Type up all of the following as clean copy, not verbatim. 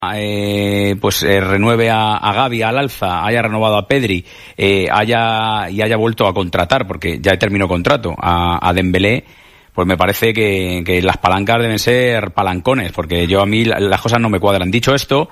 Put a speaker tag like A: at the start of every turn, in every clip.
A: renueve a Gavi al alza, haya renovado a Pedri, haya vuelto a contratar, porque ya terminó contrato, a Dembélé, pues me parece que las palancas deben ser palancones, porque a mí las cosas no me cuadran. Dicho esto,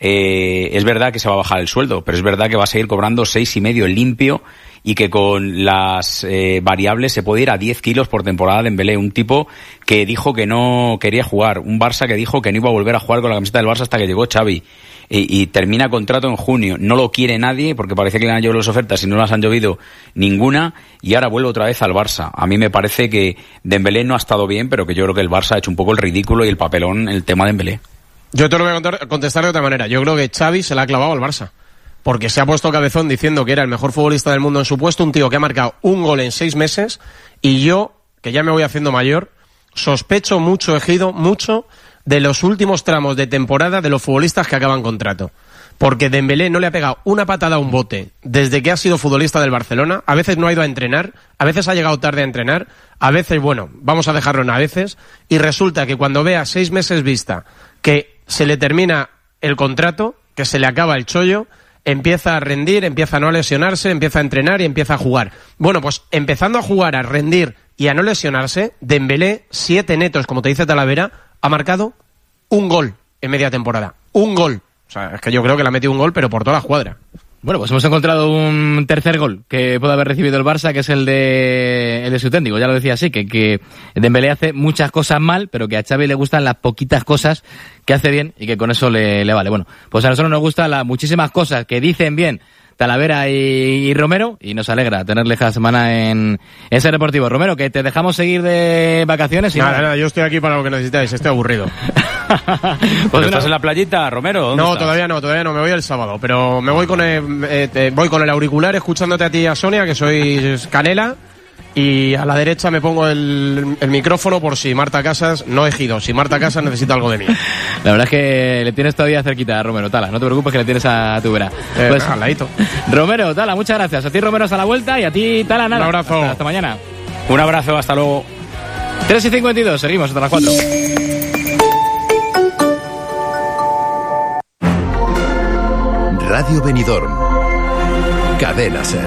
A: es verdad que se va a bajar el sueldo, pero es verdad que va a seguir cobrando 6,5 limpio, y que con las variables se puede ir a 10 kilos por temporada de Dembélé, un tipo que dijo que no quería jugar, un Barça que dijo que no iba a volver a jugar con la camiseta del Barça hasta que llegó Xavi, y termina contrato en junio, no lo quiere nadie porque parece que le han llovido las ofertas y no las han llovido ninguna, y ahora vuelve otra vez al Barça. A mí me parece que Dembélé no ha estado bien, pero que yo creo que el Barça ha hecho un poco el ridículo y el papelón el tema de Dembélé.
B: Yo te lo voy a contestar de otra manera. Yo creo que Xavi se la ha clavado al Barça, porque se ha puesto cabezón diciendo que era el mejor futbolista del mundo en su puesto, un tío que ha marcado un gol en 6 meses, y yo, que ya me voy haciendo mayor, sospecho mucho, Ejido, mucho de los últimos tramos de temporada de los futbolistas que acaban contrato. Porque Dembélé no le ha pegado una patada a un bote desde que ha sido futbolista del Barcelona. A veces no ha ido a entrenar, a veces ha llegado tarde a entrenar, a veces, bueno, vamos a dejarlo en a veces, y resulta que cuando vea 6 meses vista que se le termina el contrato, que se le acaba el chollo, empieza a rendir, empieza a no lesionarse, empieza a entrenar y empieza a jugar. Bueno, pues empezando a jugar, a rendir y a no lesionarse, Dembélé, 7 netos, como te dice Talavera, ha marcado un gol en media temporada. Un gol. O sea, es que yo creo que le ha metido un gol, pero por toda la cuadra.
C: Bueno, pues hemos encontrado un tercer gol que puede haber recibido el Barça, que es el de su técnico. Ya lo decía así, que Dembélé hace muchas cosas mal, pero que a Xavi le gustan las poquitas cosas que hace bien y que con eso le vale. Bueno, pues a nosotros nos gustan las muchísimas cosas que dicen bien Talavera y Romero, y nos alegra tenerle cada semana en Ser Deportivo. Romero, que te dejamos seguir de vacaciones.
B: Nada, yo estoy aquí para lo que necesitáis, estoy aburrido.
A: Pues ¿estás en la playita, Romero?
B: No, todavía no, me voy el sábado, pero me voy con el auricular escuchándote a ti y a Sonia, que sois Canela, y a la derecha me pongo el micrófono por si Marta Casas, no Ejido, si Marta Casas necesita algo de mí.
C: La verdad es que le tienes todavía cerquita a Romero, Tala, no te preocupes que le tienes a tu vera. Pues
B: al ladito.
C: Romero, Tala, muchas gracias. A ti, Romero, hasta la vuelta, y a ti, Tala, nada.
B: Un abrazo.
C: Hasta mañana.
A: Un abrazo, hasta luego.
C: 3:52, seguimos hasta las 4.
D: Radio Benidorm. Cadena Ser.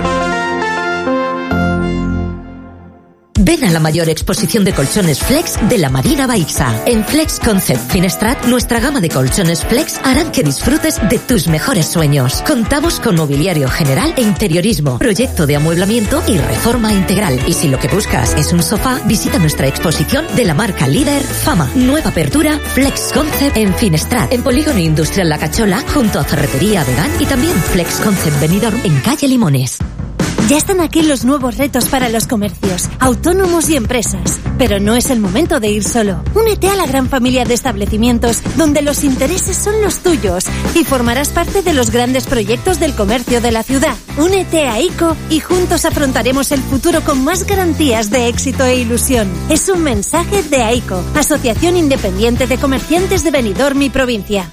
E: Ven a la mayor exposición de colchones Flex de la Marina Baixa. En Flex Concept Finestrat, nuestra gama de colchones Flex harán que disfrutes de tus mejores sueños. Contamos con mobiliario general e interiorismo, proyecto de amueblamiento y reforma integral. Y si lo que buscas es un sofá, visita nuestra exposición de la marca líder Fama. Nueva apertura Flex Concept en Finestrat, en Polígono Industrial La Cachola, junto a Ferretería Vegan, y también Flex Concept Benidorm en calle Limones.
F: Ya están aquí los nuevos retos para los comercios, autónomos y empresas. Pero no es el momento de ir solo. Únete a la gran familia de establecimientos donde los intereses son los tuyos y formarás parte de los grandes proyectos del comercio de la ciudad. Únete a ICO y juntos afrontaremos el futuro con más garantías de éxito e ilusión. Es un mensaje de AICO, Asociación Independiente de Comerciantes de Benidorm y Provincia.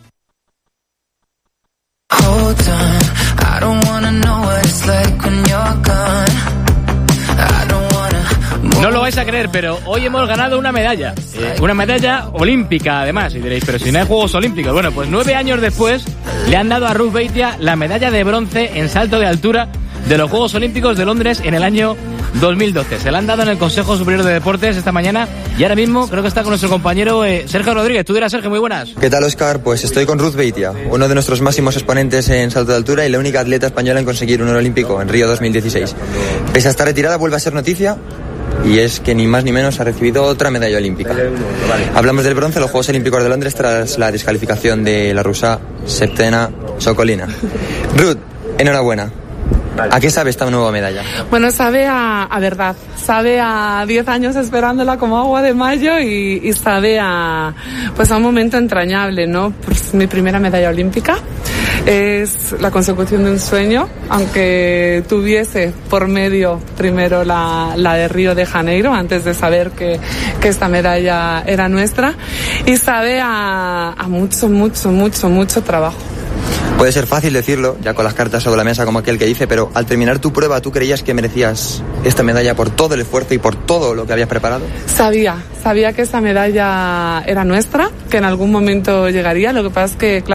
C: No lo vais a creer, pero hoy hemos ganado una medalla. Una medalla olímpica, además. Y diréis, pero si no hay Juegos Olímpicos. Bueno, pues 9 años después le han dado a Ruth Beitia la medalla de bronce en salto de altura de los Juegos Olímpicos de Londres en el año 2012. Se la han dado en el Consejo Superior de Deportes esta mañana, y ahora mismo creo que está con nuestro compañero Sergio Rodríguez. Tú dirás, Sergio, muy buenas.
G: ¿Qué tal, Óscar? Pues estoy con Ruth Beitia, uno de nuestros máximos exponentes en salto de altura y la única atleta española en conseguir un oro olímpico en Río 2016. Pese a estar retirada, vuelve a ser noticia, y es que ni más ni menos ha recibido otra medalla olímpica. Hablamos del bronce en los Juegos Olímpicos de Londres tras la descalificación de la rusa Septena Sokolina. Ruth, enhorabuena. ¿A qué sabe esta nueva medalla?
H: Bueno, sabe a verdad, sabe a 10 años esperándola como agua de mayo, y sabe a un momento entrañable, ¿no? Pues mi primera medalla olímpica es la consecución de un sueño, aunque tuviese por medio primero la de Río de Janeiro antes de saber que esta medalla era nuestra, y sabe a mucho trabajo.
G: Puede ser fácil decirlo, ya con las cartas sobre la mesa como aquel que dice, pero al terminar tu prueba, ¿tú creías que merecías esta medalla por todo el esfuerzo y por todo lo que habías preparado?
H: Sabía que esta medalla era nuestra, que en algún momento llegaría. Lo que pasa es que, claro,